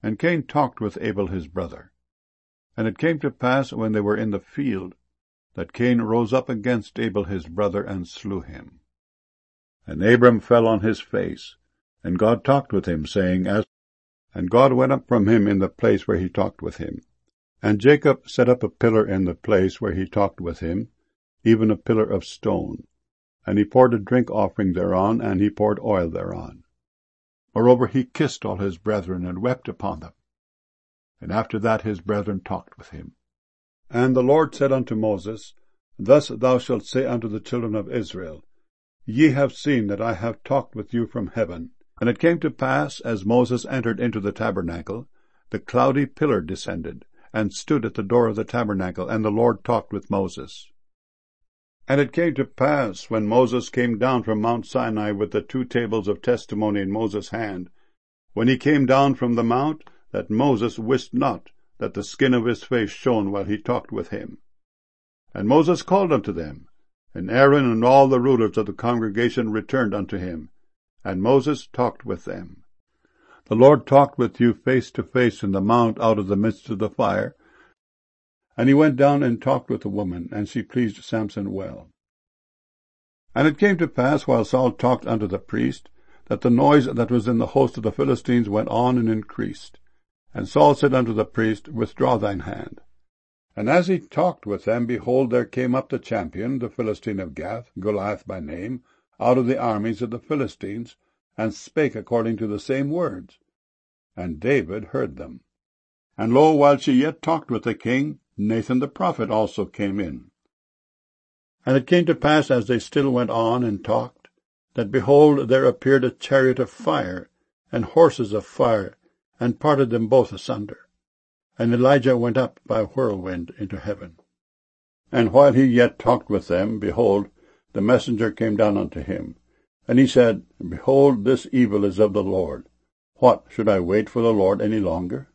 And Cain talked with Abel his brother. And it came to pass, when they were in the field, that Cain rose up against Abel his brother, and slew him. And Abram fell on his face, and God talked with him, saying, And God went up from him in the place where he talked with him. And Jacob set up a pillar in the place where he talked with him, even a pillar of stone. And he poured a drink offering thereon, and he poured oil thereon. Moreover, he kissed all his brethren, and wept upon them. And after that his brethren talked with him. And the Lord said unto Moses, Thus thou shalt say unto the children of Israel, Ye have seen that I have talked with you from heaven. And it came to pass, as Moses entered into the tabernacle, the cloudy pillar descended, and stood at the door of the tabernacle, and the Lord talked with Moses. And it came to pass, when Moses came down from Mount Sinai with the 2 tables of testimony in Moses' hand, when he came down from the mount, that Moses wist not that the skin of his face shone while he talked with him. And Moses called unto them, and Aaron and all the rulers of the congregation returned unto him, and Moses talked with them. The Lord talked with you face to face in the mount out of the midst of the fire. And he went down and talked with the woman, and she pleased Samson well. And it came to pass, while Saul talked unto the priest, that the noise that was in the host of the Philistines went on and increased. And Saul said unto the priest, Withdraw thine hand. And as he talked with them, behold, there came up the champion, the Philistine of Gath, Goliath by name, out of the armies of the Philistines, and spake according to the same words. And David heard them. And lo, while she yet talked with the king, Nathan the prophet also came in. And it came to pass, as they still went on and talked, that behold, there appeared a chariot of fire, and horses of fire, and parted them both asunder. And Elijah went up by a whirlwind into heaven. And while he yet talked with them, behold, the messenger came down unto him. And he said, Behold, this evil is of the Lord. What, should I wait for the Lord any longer?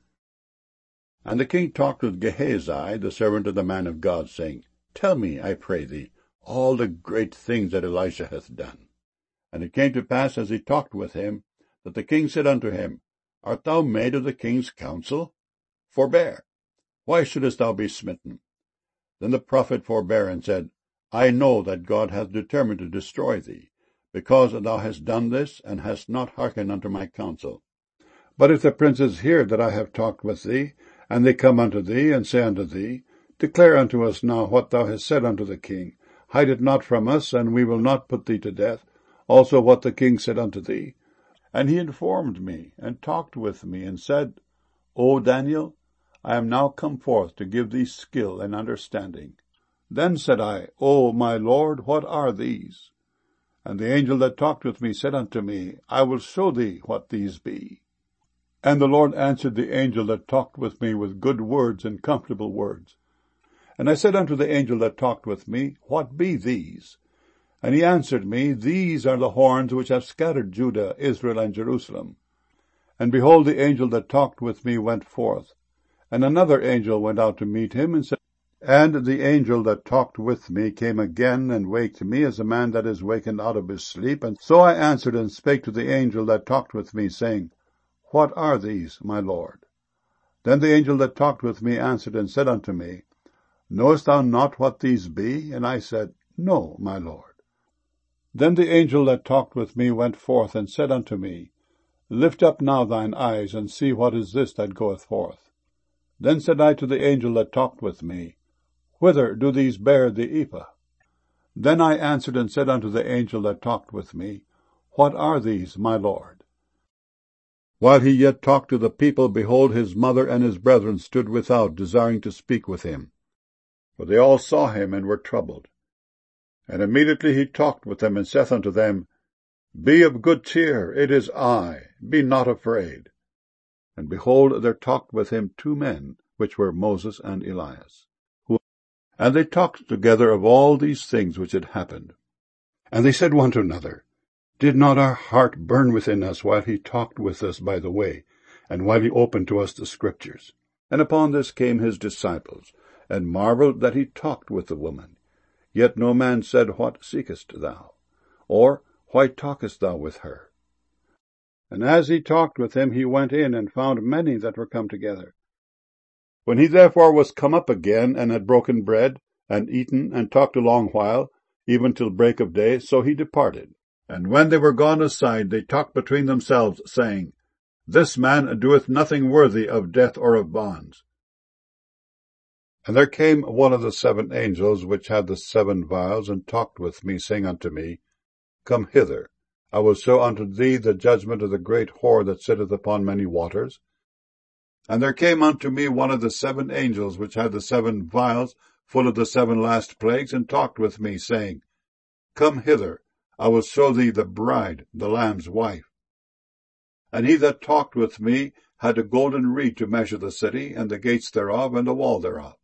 And the king talked with Gehazi, the servant of the man of God, saying, Tell me, I pray thee, all the great things that Elisha hath done. And it came to pass, as he talked with him, that the king said unto him, Art thou made of the king's counsel? Forbear. Why shouldest thou be smitten? Then the prophet forbare and said, I know that God hath determined to destroy thee, because thou hast done this, and hast not hearkened unto my counsel. But if the princes hear that I have talked with thee, and they come unto thee, and say unto thee, Declare unto us now what thou hast said unto the king. Hide it not from us, and we will not put thee to death. Also what the king said unto thee. And he informed me, and talked with me, and said, O Daniel, I am now come forth to give thee skill and understanding. Then said I, O my Lord, what are these? And the angel that talked with me said unto me, I will show thee what these be. And the Lord answered the angel that talked with me with good words and comfortable words. And I said unto the angel that talked with me, What be these? And he answered me, These are the horns which have scattered Judah, Israel, and Jerusalem. And behold, the angel that talked with me went forth. And another angel went out to meet him, and said, And the angel that talked with me came again, and waked me as a man that is wakened out of his sleep. And so I answered and spake to the angel that talked with me, saying, What are these, my Lord? Then the angel that talked with me answered and said unto me, Knowest thou not what these be? And I said, No, my Lord. Then the angel that talked with me went forth and said unto me, Lift up now thine eyes, and see what is this that goeth forth. Then said I to the angel that talked with me, Whither do these bear the ephah? Then I answered and said unto the angel that talked with me, What are these, my Lord? While he yet talked to the people, behold, his mother and his brethren stood without, desiring to speak with him. For they all saw him, and were troubled. And immediately he talked with them, and saith unto them, Be of good cheer, it is I, be not afraid. And behold, there talked with him 2 men, which were Moses and Elias. And they talked together of all these things which had happened. And they said one to another, Did not our heart burn within us while he talked with us by the way, and while he opened to us the Scriptures? And upon this came his disciples, and marveled that he talked with the woman. Yet no man said, What seekest thou? Or, Why talkest thou with her? And as he talked with him, he went in, and found many that were come together. When he therefore was come up again, and had broken bread, and eaten, and talked a long while, even till break of day, so he departed. And when they were gone aside, they talked between themselves, saying, This man doeth nothing worthy of death or of bonds. And there came one of the 7 angels, which had the 7 vials, and talked with me, saying unto me, Come hither, I will show unto thee the judgment of the great whore that sitteth upon many waters. And there came unto me one of the 7 angels, which had the 7 vials, full of the 7 last plagues, and talked with me, saying, Come hither, I will show thee the bride, the Lamb's wife. And he that talked with me had a golden reed to measure the city, and the gates thereof, and the wall thereof.